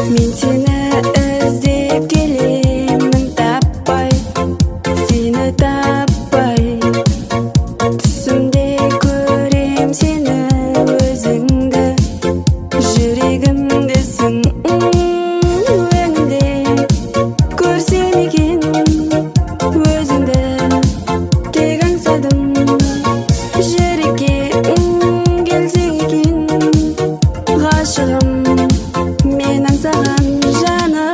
Мен сені іздеп келемін, таппай, сені таппай. Түсімде көрем сені, өзіңді, жүрегімдесің. Өңде көрсем екен өзіңді, тек аңсадым жүрекке. Келсең екен ғашығым, мен аңсаған жаным.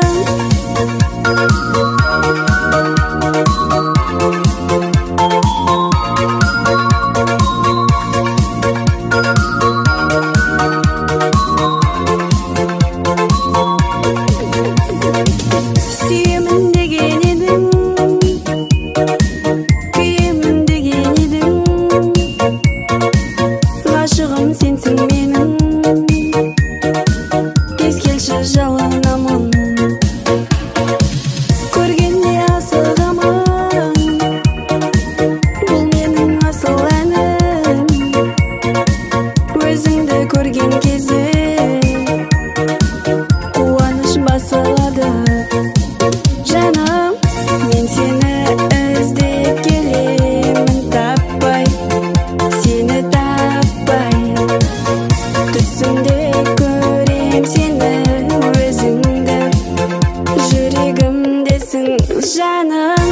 Сүйемін деген едің, күйемін деген едің. Ғашығым сенсің менің, тез келші жалынамын. Көргенде асығамын, бұл менің асыл әнім. Өзіңді көрген кезде қуаныш басылады. Жаным, мен сені іздеп келемін, таппай, сені таппай. Түсімде көрем сені, өзіңді, жүрегімдесің жаным.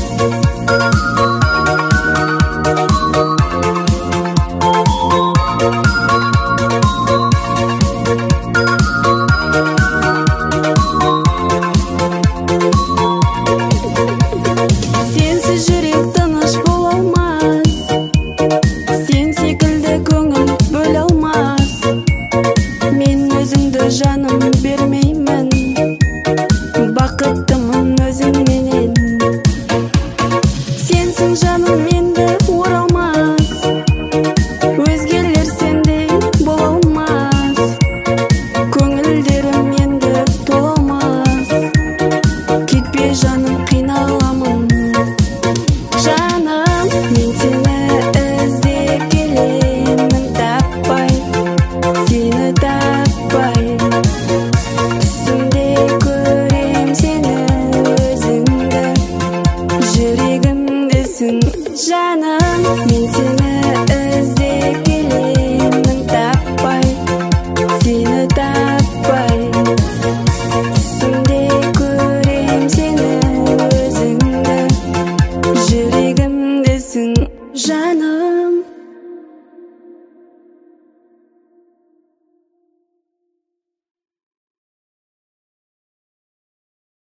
Сенсіз жүрек тыныш бола алмас, сен секілді көңіл бөле алмас. Мен өзіңді жаным бермеймін, бақыттымын өзіңменен. Сенсің жаным енді оралмас, өзгелер сендей бола алмас. Көңілдерім енді тола алмас, кетпе жаным қиналамын. Жаным, мен сені іздеп келемін, таппай, сені таппай. Түсімде көрем сені, өзіңді, жүрегімдесің жаным. Мен сені іздеп келемін, таппай, сені таппай. Түсімде көрем сені, өзіңді, жүрегімдесің жаным.